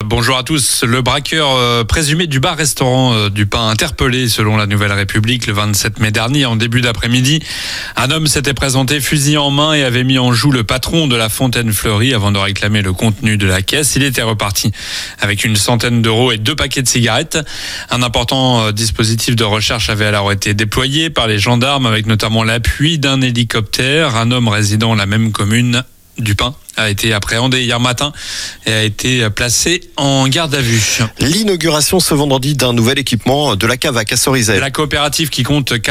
Bonjour à tous. Le braqueur présumé du bar-restaurant du Pain interpellé selon la Nouvelle République le 27 mai dernier en début d'après-midi. Un homme s'était présenté fusil en main et avait mis en joue le patron de la Fontaine Fleurie avant de réclamer le contenu de la caisse. Il était reparti avec une centaine d'euros et 2 paquets de cigarettes. Un important dispositif de recherche avait alors été déployé par les gendarmes avec notamment l'appui d'un hélicoptère. Un homme résidant dans la même commune du Pain a été appréhendé hier matin et a été placé en garde à vue. L'inauguration ce vendredi d'un nouvel équipement de la Cavac à Cerizay. La coopérative qui compte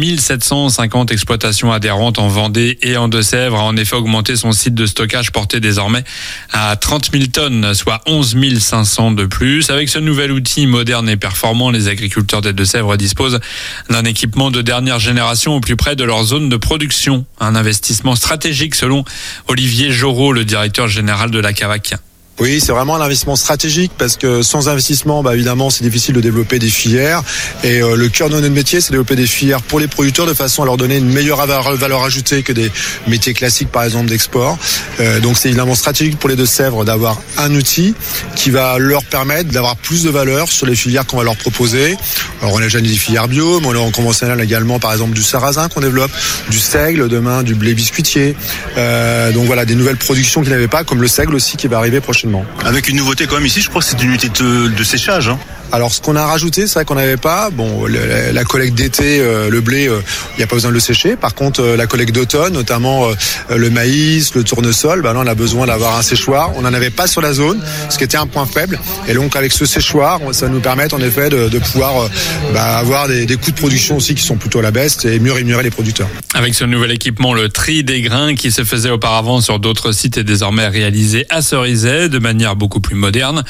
4750 exploitations adhérentes en Vendée et en Deux-Sèvres a en effet augmenté son site de stockage porté désormais à 30 000 tonnes, soit 11 500 de plus. Avec ce nouvel outil moderne et performant, les agriculteurs des Deux-Sèvres disposent d'un équipement de dernière génération au plus près de leur zone de production. Un investissement stratégique selon Olivier Jorot, le directeur général de la Cavac. Oui, c'est vraiment un investissement stratégique parce que sans investissement, évidemment, c'est difficile de développer des filières. Et le cœur de notre métier, c'est de développer des filières pour les producteurs de façon à leur donner une meilleure valeur ajoutée que des métiers classiques, par exemple, d'export. Donc, c'est évidemment stratégique pour les Deux-Sèvres d'avoir un outil qui va leur permettre d'avoir plus de valeur sur les filières qu'on va leur proposer. Alors, on a déjà des filières bio, mais on a en conventionnel également, par exemple, du sarrasin qu'on développe, du seigle, demain, du blé biscuitier. Donc, voilà, des nouvelles productions qu'ils n'avaient pas, comme le seigle aussi qui va arriver prochainement. Avec une nouveauté quand même ici, je crois que c'est une unité de séchage. Alors ce qu'on a rajouté, c'est vrai qu'on n'avait pas. Bon, la collecte d'été, le blé, il n'y a pas besoin de le sécher. Par contre, la collecte d'automne, notamment le maïs, le tournesol, là on a besoin d'avoir un séchoir. On n'en avait pas sur la zone, ce qui était un point faible. Et donc avec ce séchoir, ça nous permet en effet de pouvoir avoir des coûts de production aussi qui sont plutôt à la baisse et mieux rémunérer les producteurs. Avec ce nouvel équipement, le tri des grains qui se faisait auparavant sur d'autres sites est désormais réalisé à Cerizay de manière beaucoup plus moderne.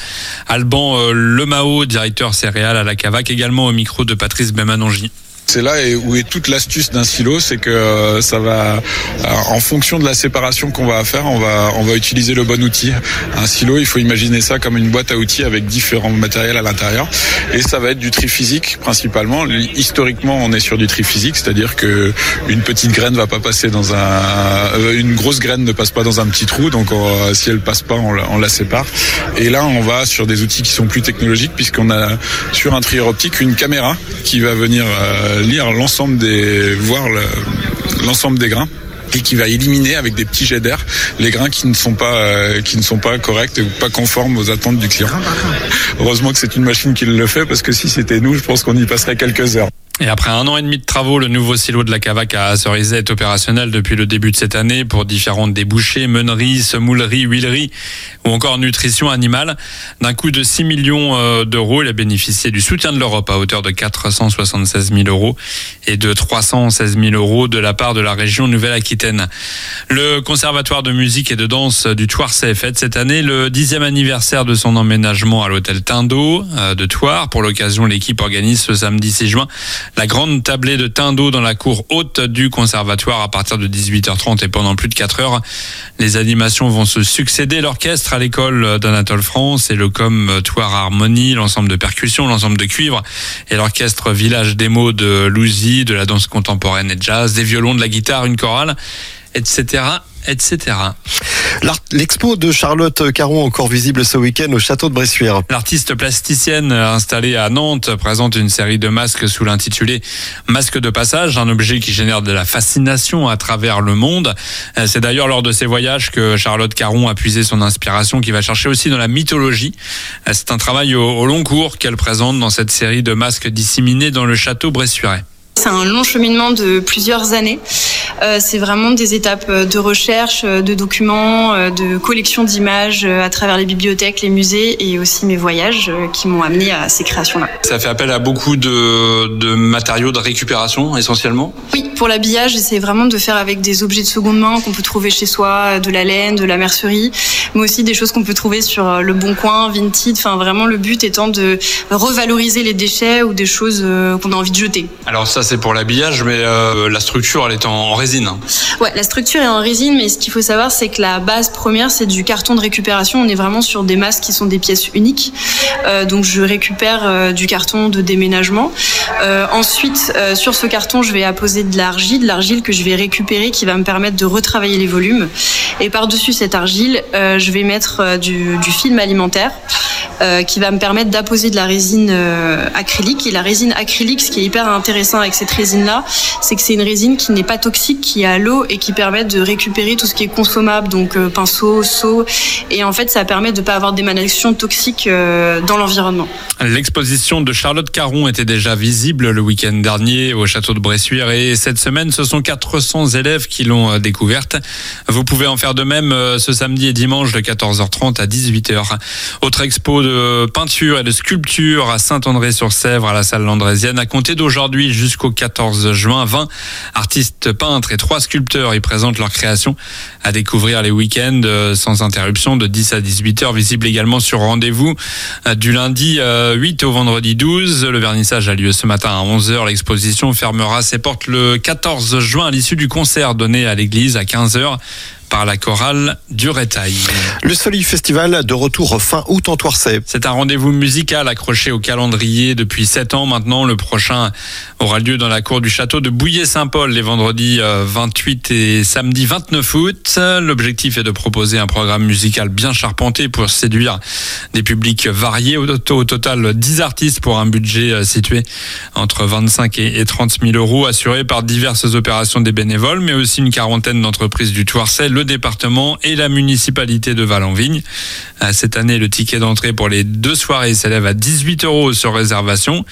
Alban Lemao, directeur céréales à la Cavac, également au micro de Patrice Bemanongi. C'est là où est toute l'astuce d'un silo, c'est que ça va, en fonction de la séparation qu'on va faire, on va utiliser le bon outil. Un silo, il faut imaginer ça comme une boîte à outils avec différents matériels à l'intérieur. Et ça va être du tri physique principalement. Historiquement, on est sur du tri physique, c'est-à-dire que une petite graine va pas passer dans une grosse graine ne passe pas dans un petit trou, donc si elle passe pas, on la sépare. Et là, on va sur des outils qui sont plus technologiques puisqu'on a sur un trieur optique une caméra qui va venir lire l'ensemble des grains et qui va éliminer avec des petits jets d'air les grains qui ne sont pas corrects ou pas conformes aux attentes du client. Heureusement que c'est une machine qui le fait parce que si c'était nous, je pense qu'on y passerait quelques heures. Et après 1 an et demi de travaux, le nouveau silo de la Cavac à Cerizay est opérationnel depuis le début de cette année pour différentes débouchées, meuneries, semouleries, huileries ou encore nutrition animale. D'un coût de 6 millions d'euros, il a bénéficié du soutien de l'Europe à hauteur de 476 000 euros et de 316 000 euros de la part de la région Nouvelle-Aquitaine. Le Conservatoire de musique et de danse du Thouars fête cette année le 10e anniversaire de son emménagement à l'hôtel Tindeau de Thouars. Pour l'occasion, l'équipe organise ce samedi 6 juin la grande tablée de Tindeau dans la cour haute du conservatoire à partir de 18h30 et pendant plus de 4 heures. Les animations vont se succéder. L'orchestre à l'école d'Anatole France et le com Thouars Harmonie, l'ensemble de percussions, l'ensemble de cuivre et l'orchestre Village Démo de Louzy, de la danse contemporaine et jazz, des violons, de la guitare, une chorale, etc. etc. L'expo de Charlotte Caron, encore visible ce week-end au château de Bressuire. L'artiste plasticienne installée à Nantes présente une série de masques sous l'intitulé « Masque de passage », un objet qui génère de la fascination à travers le monde. C'est d'ailleurs lors de ses voyages que Charlotte Caron a puisé son inspiration, qui va chercher aussi dans la mythologie. C'est un travail au long cours qu'elle présente dans cette série de masques disséminés dans le château bressuirais. C'est un long cheminement de plusieurs années. C'est vraiment des étapes de recherche, de documents, de collection d'images à travers les bibliothèques, les musées et aussi mes voyages qui m'ont amené à ces créations-là. Ça fait appel à beaucoup de matériaux de récupération essentiellement ? Oui, pour l'habillage, j'essaie vraiment de faire avec des objets de seconde main qu'on peut trouver chez soi, de la laine, de la mercerie, mais aussi des choses qu'on peut trouver sur le Bon Coin, Vinted. Enfin, vraiment, le but étant de revaloriser les déchets ou des choses qu'on a envie de jeter. Alors ça, c'est pour l'habillage, mais la structure, elle est en résine. Ouais, la structure est en résine, mais ce qu'il faut savoir, c'est que la base première, c'est du carton de récupération. On est vraiment sur des masques qui sont des pièces uniques. Donc, je récupère du carton de déménagement. Ensuite, sur ce carton, je vais apposer de l'argile que je vais récupérer, qui va me permettre de retravailler les volumes. Et par-dessus cette argile, je vais mettre du film alimentaire. qui va me permettre d'apposer de la résine acrylique. Et la résine acrylique, ce qui est hyper intéressant avec cette résine-là, c'est que c'est une résine qui n'est pas toxique, qui est à l'eau et qui permet de récupérer tout ce qui est consommable, donc pinceau, seau. Et en fait, ça permet de ne pas avoir d'émanation toxique dans l'environnement. L'exposition de Charlotte Caron était déjà visible le week-end dernier au château de Bressuire et cette semaine, ce sont 400 élèves qui l'ont découverte. Vous pouvez en faire de même ce samedi et dimanche de 14h30 à 18h. Autre expo de peinture et de sculpture à Saint-André-sur-Sèvre à la salle Landrésienne. À compter d'aujourd'hui jusqu'au 14 juin, 20 artistes peintres et 3 sculpteurs y présentent leurs créations à découvrir les week-ends sans interruption de 10 à 18h. Visible également sur rendez-vous du lundi 8 au vendredi 12. Le vernissage a lieu ce matin à 11h. L'exposition fermera ses portes le 14 juin à l'issue du concert donné à l'église à 15h. Par la chorale du Rétail. Le Soli Festival de retour fin août en Thouarcey. C'est un rendez-vous musical accroché au calendrier depuis 7 ans maintenant. Le prochain aura lieu dans la cour du château de Bouillé-Saint-Paul les vendredis 28 et samedi 29 août. L'objectif est de proposer un programme musical bien charpenté pour séduire des publics variés. Au total, 10 artistes pour un budget situé entre 25 et 30 000 euros, assuré par diverses opérations des bénévoles, mais aussi une quarantaine d'entreprises du Thouarcey, le département et la municipalité de Val-en-Vigne. Cette année, le ticket d'entrée pour les 2 soirées s'élève à 18 € sur réservation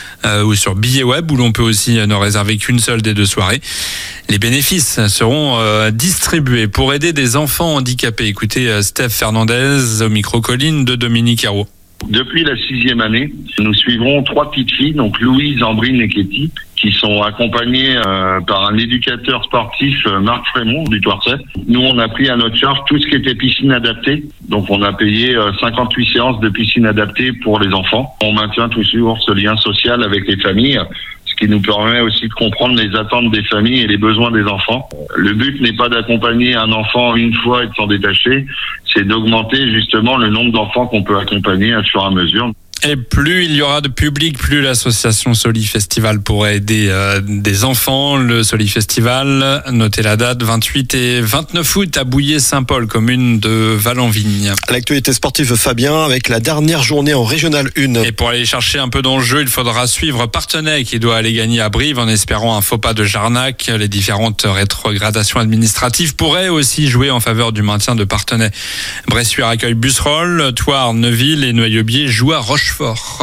ou sur billet web, où l'on peut aussi ne réserver qu'une seule des 2 soirées. Les bénéfices seront distribués pour aider des enfants handicapés. Écoutez Steph Fernandez au micro Colline de Dominique Hérault. Depuis la 6e année, nous suivrons 3 petites filles, donc Louise, Ambrine et Katie, qui sont accompagnées par un éducateur sportif, Marc Frémont, du Thouarcey. Nous, on a pris à notre charge tout ce qui était piscine adaptée. Donc, on a payé 58 séances de piscine adaptée pour les enfants. On maintient toujours ce lien social avec les familles, ce qui nous permet aussi de comprendre les attentes des familles et les besoins des enfants. Le but n'est pas d'accompagner un enfant une fois et de s'en détacher, c'est d'augmenter justement le nombre d'enfants qu'on peut accompagner au fur et à mesure. Et plus il y aura de public, plus l'association Soli Festival pourra aider des enfants. Le Soli Festival, notez la date, 28 et 29 août à Bouillé-Saint-Paul, commune de Val-en-Vigne. L'actualité sportive, Fabien, avec la dernière journée en Régional 1. Et pour aller chercher un peu d'enjeu, il faudra suivre Parthenay qui doit aller gagner à Brive en espérant un faux pas de Jarnac. Les différentes rétrogradations administratives pourraient aussi jouer en faveur du maintien de Parthenay. Bressuire accueille Busserolles, Thouars, Neuville et Noyaubier jouent à Rochefort.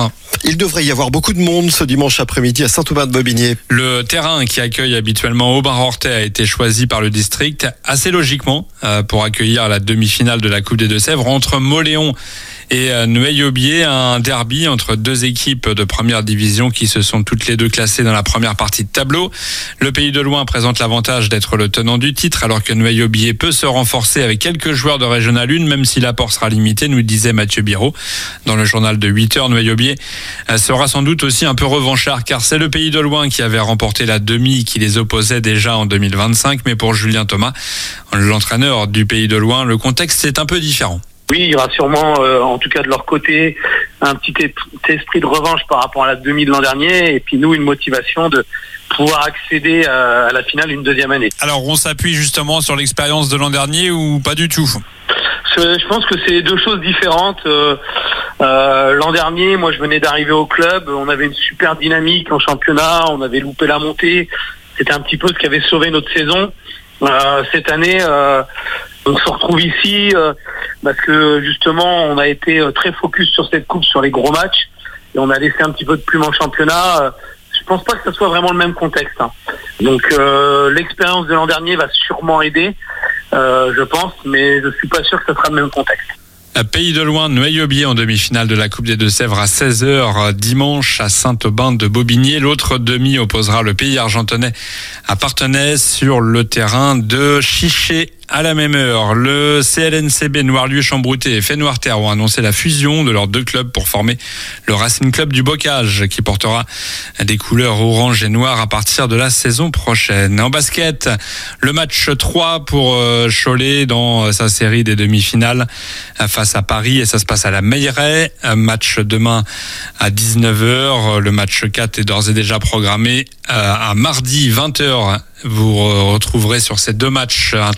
Il devrait y avoir beaucoup de monde ce dimanche après-midi à Saint-Aubin-de-Bobigné. Le terrain qui accueille habituellement Aubin-Rorthais a été choisi par le district assez logiquement pour accueillir la demi-finale de la Coupe des Deux-Sèvres entre Mauléon et Noyaubier, un derby entre 2 équipes de première division qui se sont toutes les 2 classées dans la première partie de tableau. Le Pays de Loing présente l'avantage d'être le tenant du titre, alors que Noyaubier peut se renforcer avec quelques joueurs de Régional 1, même si l'apport sera limité, nous disait Mathieu Biraud. Dans le journal de 8h, Noyaubier sera sans doute aussi un peu revanchard, car c'est le Pays de Loing qui avait remporté la demi qui les opposait déjà en 2025. Mais pour Julien Thomas, l'entraîneur du Pays de Loing, le contexte est un peu différent. Oui, il y aura sûrement, en tout cas de leur côté, un petit esprit de revanche par rapport à la demi de l'an dernier, et puis nous, une motivation de pouvoir accéder à la finale une 2e année. Alors, on s'appuie justement sur l'expérience de l'an dernier ou pas du tout ? Je pense que c'est 2 choses différentes. L'an dernier, moi, je venais d'arriver au club, on avait une super dynamique en championnat, on avait loupé la montée, c'était un petit peu ce qui avait sauvé notre saison. Cette année, on se retrouve ici parce que justement on a été très focus sur cette coupe, sur les gros matchs, et on a laissé un petit peu de plume en championnat. Je pense pas que ce soit vraiment le même contexte. Donc l'expérience de l'an dernier va sûrement aider, je pense, mais je suis pas sûr que ce sera le même contexte. Pays de Loing, Noyaubier en demi-finale de la Coupe des Deux-Sèvres à 16h dimanche à Saint-Aubin-de-Bobigné. L'autre demi opposera le Pays argentonnais à Parthenay sur le terrain de Chiché. À la même heure, le CLNCB Noirlieu-Chambrouté et Fénois-Terre ont annoncé la fusion de leurs 2 clubs pour former le Racing Club du Bocage, qui portera des couleurs orange et noir à partir de la saison prochaine. En basket, le match 3 pour Cholet dans sa série des demi-finales face à Paris, et ça se passe à la Meilleraie. Match demain à 19h. Le match 4 est d'ores et déjà programmé à mardi 20h. Vous retrouverez sur ces 2 matchs un trio de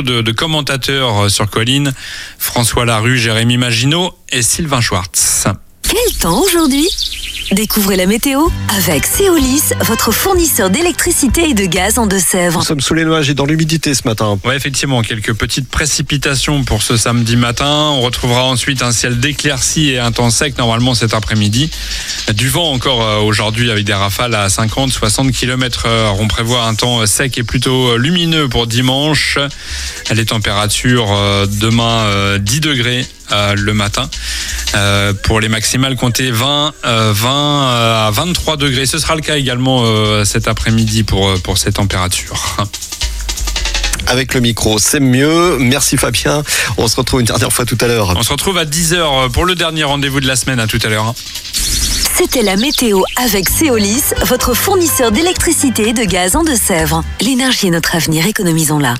de commentateurs sur Colline. François Larue, Jérémy Maginot et Sylvain Schwartz. Quel temps aujourd'hui ? Découvrez la météo avec Seolis, votre fournisseur d'électricité et de gaz en Deux-Sèvres. Nous sommes sous les nuages et dans l'humidité ce matin. Ouais, effectivement, quelques petites précipitations pour ce samedi matin. On retrouvera ensuite un ciel d'éclaircies et un temps sec normalement cet après-midi. Du vent encore aujourd'hui avec des rafales à 50-60 km/h. On prévoit un temps sec et plutôt lumineux pour dimanche. Les températures demain 10 degrés le matin. Pour les maximales, comptez 20 à 23 degrés. Ce sera le cas également cet après-midi pour ces températures. Avec le micro, c'est mieux. Merci Fabien. On se retrouve une dernière fois tout à l'heure. On se retrouve à 10h pour le dernier rendez-vous de la semaine. À tout à l'heure. C'était la météo avec Seolis, votre fournisseur d'électricité et de gaz en Deux-Sèvres. L'énergie est notre avenir, économisons-la.